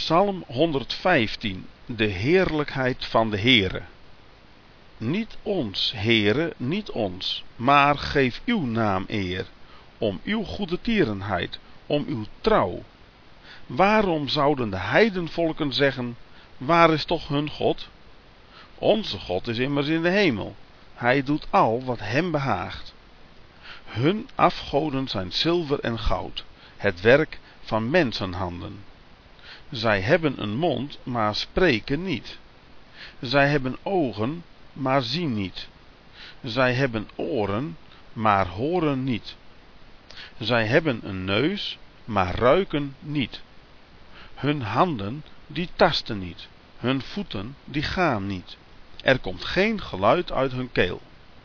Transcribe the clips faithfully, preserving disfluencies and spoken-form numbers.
Psalm honderdvijftien. De heerlijkheid van de Heere. Niet ons, Heere, niet ons, maar geef uw naam eer, om uw goede tierenheid, om uw trouw. Waarom zouden de heidenvolken zeggen, waar is toch hun God? Onze God is immers in de hemel, hij doet al wat hem behaagt. Hun afgoden zijn zilver en goud, het werk van mensenhanden. Zij hebben een mond, maar spreken niet. Zij hebben ogen, maar zien niet. Zij hebben oren, maar horen niet. Zij hebben een neus, maar ruiken niet. Hun handen, die tasten niet. Hun voeten, die gaan niet. Er komt geen geluid uit hun keel.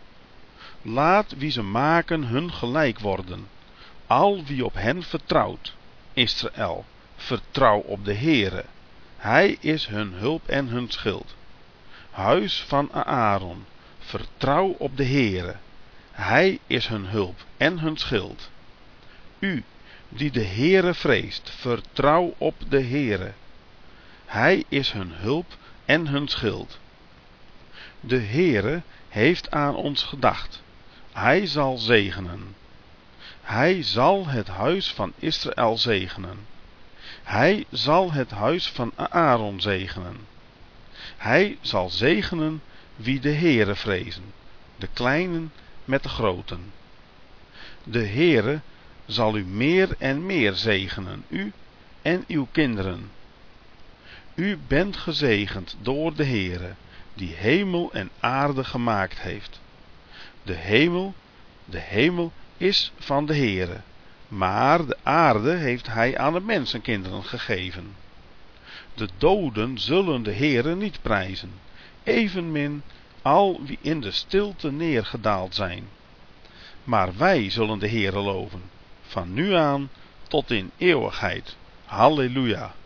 Laat wie ze maken hun gelijk worden. Al wie op hen vertrouwt. Israël, vertrouw op de Heere. Hij is hun hulp en hun schild. Huis van Aaron, vertrouw op de Heere. Hij is hun hulp en hun schild. U, die de Heere vreest, vertrouw op de Heere. Hij is hun hulp en hun schild. De Heere heeft aan ons gedacht. Hij zal zegenen. Hij zal het huis van Israël zegenen. Hij zal het huis van Aaron zegenen. Hij zal zegenen wie de Heere vrezen, de kleinen met de groten. De Heere zal u meer en meer zegenen, u en uw kinderen. U bent gezegend door de Heere, die hemel en aarde gemaakt heeft. De hemel, de hemel is van de Heere, maar de aarde heeft hij aan de mensenkinderen gegeven. De doden zullen de Heere niet prijzen, evenmin al wie in de stilte neergedaald zijn. Maar wij zullen de Heere loven, van nu aan tot in eeuwigheid. Halleluja.